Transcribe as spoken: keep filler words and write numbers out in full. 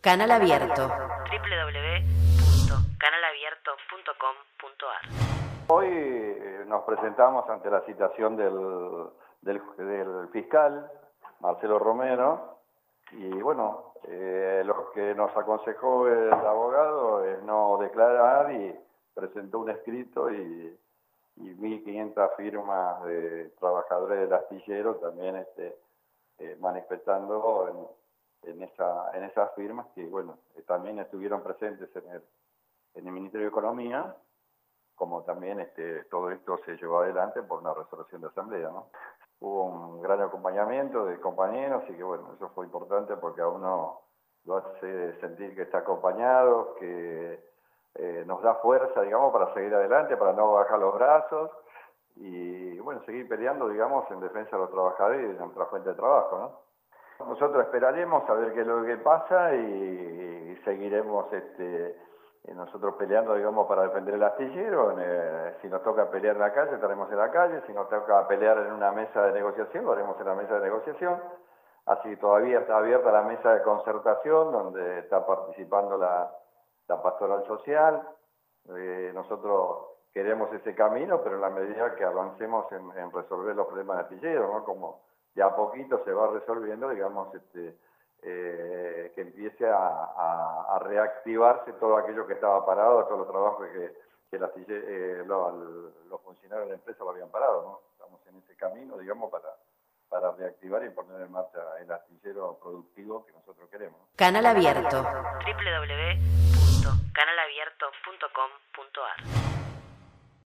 Canal Abierto. doble u doble u doble u punto canal abierto punto com punto a r. Hoy eh, nos presentamos ante la citación del, del, del fiscal, Marcelo Romero, y bueno, eh, lo que nos aconsejó el abogado es no declarar y presentó un escrito y, y mil quinientas firmas de trabajadores del astillero también este, eh, manifestando en, en, esa, en esas firmas que bueno, eh, también estuvieron presentes en el, en el Ministerio de Economía, como también este, todo esto se llevó adelante por una resolución de asamblea, ¿no? Hubo un gran acompañamiento de compañeros y que bueno, eso fue importante porque a uno lo hace sentir que está acompañado, que eh, nos da fuerza, digamos, para seguir adelante, para no bajar los brazos y bueno, seguir peleando, digamos, en defensa de los trabajadores y de nuestra fuente de trabajo, ¿no? Nosotros esperaremos a ver qué es lo que pasa y, y seguiremos este, nosotros peleando, digamos, para defender el astillero. Eh, si nos toca pelear en la calle, estaremos en la calle. Si nos toca pelear en una mesa de negociación, lo haremos en la mesa de negociación. Así que todavía está abierta la mesa de concertación, donde está participando la, la pastoral social. Eh, nosotros queremos ese camino, pero en la medida que avancemos en, en resolver los problemas del astillero, ¿no? Como de a poquito se va resolviendo, digamos, este, eh, que empiece a, a, a reactivarse todo aquello que estaba parado, todos los trabajos que, que el astillero, eh, los, los funcionarios de la empresa lo habían parado, ¿no? Estamos en ese camino, digamos, para, para reactivar y poner en marcha el astillero productivo que nosotros queremos, ¿no? Canal Abierto. doble u doble u doble u punto canal abierto punto com punto a r.